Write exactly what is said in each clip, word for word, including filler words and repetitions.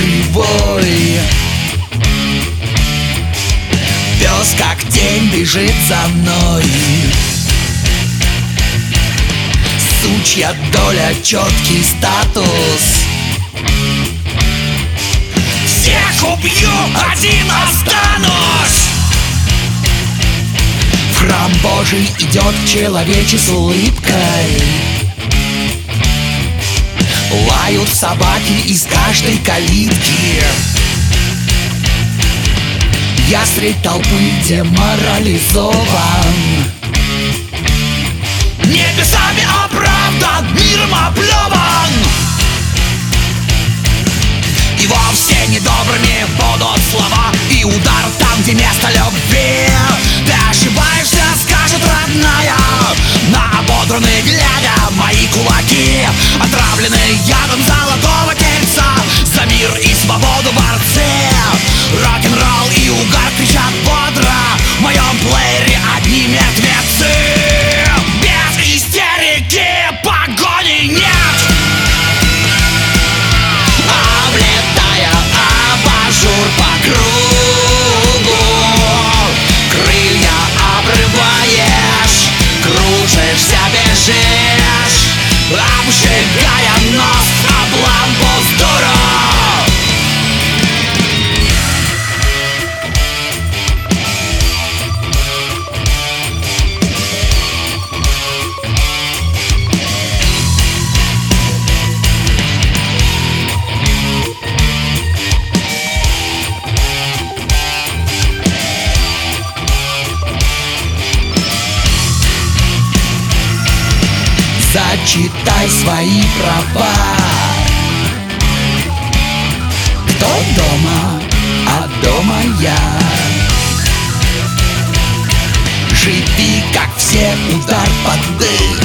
живой. Пес как тень бежит за мной. Сучья доля, четкий статус. Всех убью, один останусь. В храм Божий идет человече с улыбкой. Лают собаки из каждой калитки. Я средь толпы деморализован. Небесами оправдан, миром оплеван. И вовсе недобрыми будут слова и удар там, где место любви. Ты ошибаешься, скажет родная, на ободранные глядя мои кулаки, отравленные ядом золотого тельца. За мир и свободу борцы. Рок-н-ролл и угар кричат бодро. В моем плеере одни мертвецы. Без истерики погони нет. Облетая абажур по кругу, крылья обрываешь, кружишься, бежишь, обжигая нос об лампу с дуру. Зачитай свои права. Кто дома, а дома я. Живи, как все, удар под дых.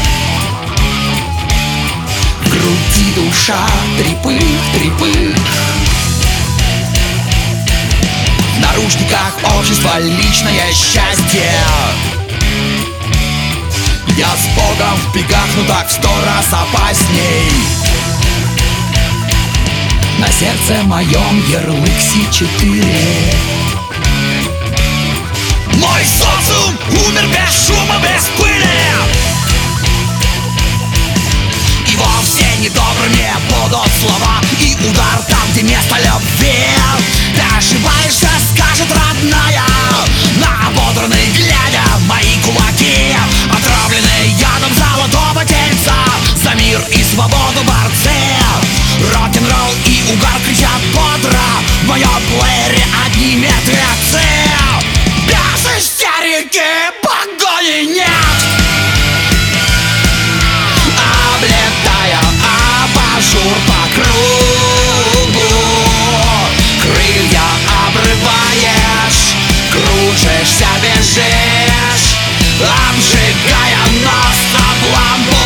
В груди душа, трепых, трепых. В наручниках общества личное счастье. Я с Богом в бегах, но так в сто раз опасней. На сердце моем ярлык Си четыре. Мой социум умер без шума, без пыли. И вовсе недобрыми будут слова и удар там, где место любви. Ты ошибаешься, скажет родная, на ободранные глядя мои кулаки, отравленные ядом золотого тельца. За мир и свободу борцы. Рок-н-ролл и угар кричат бодро. В моем плеере одни мертвецы. Без истерики погони нет. Облетая абажур по кругу, крылья обрываешь, кружишься, бежишь, обжигая нос об лампу.